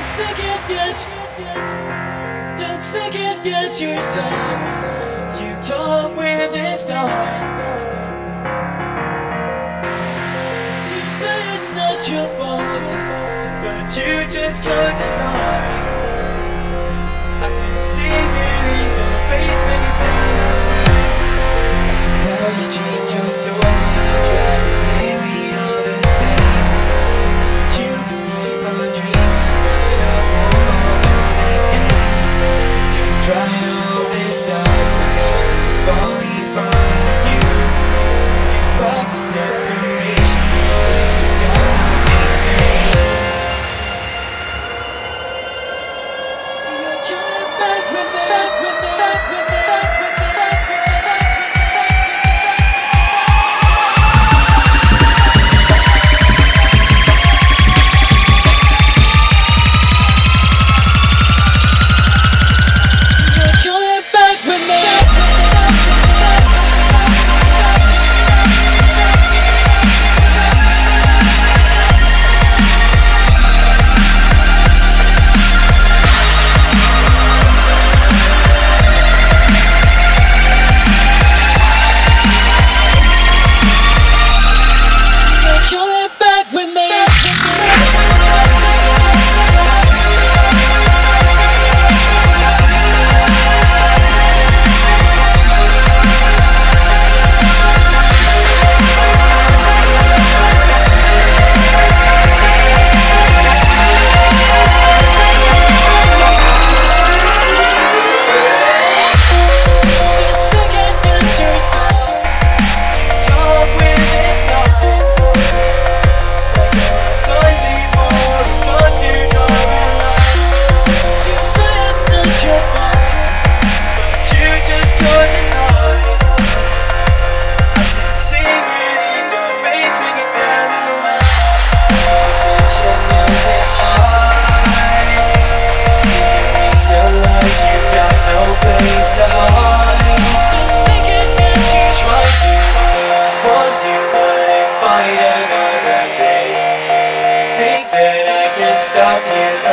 second guess, don't second guess yourself. You come with this time. You say it's not your fault, but you just can't deny. I can see it in your face when you tell me. Now you change your story, you try to say we are the same. You can keep on dreaming, but I won't all these games. Keep trying to hold this out, it's falling from you. You back to desperation, you've got maintains. You're coming back with me, back with me, back with me, back with me, back with me, back with me. Stop you.